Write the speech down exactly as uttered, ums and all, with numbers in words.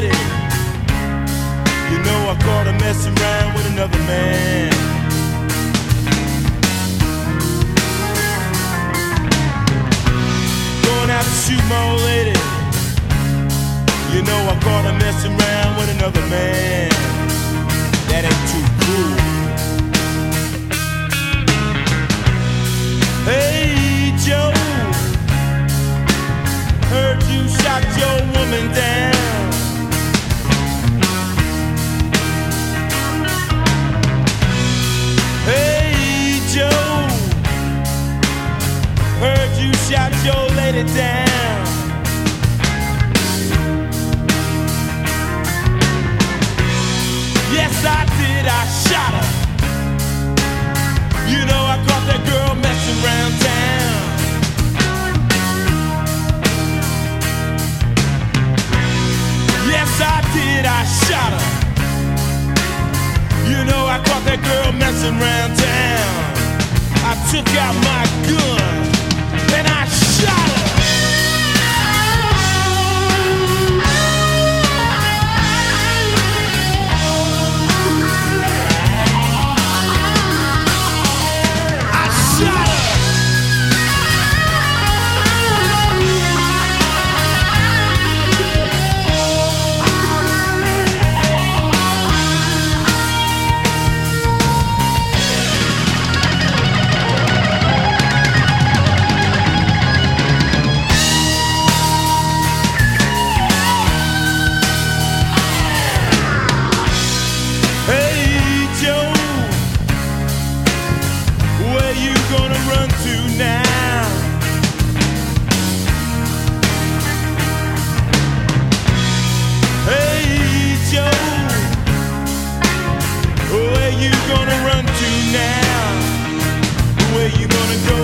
lady. You know I caught her messing around with another man. Going out to shoot my old lady. You know I caught her messing around with another man. That ain't too cool. Hey Joe, heard you shot your woman down. Hey Joe, heard you shot your lady down. Yes I did, I shot her. You know I caught that girl messing around town. Yes I did, I shot her. You know I caught that girl messing around town. I took out my gun and I shot her. Where you gonna run to now? Where you gonna go?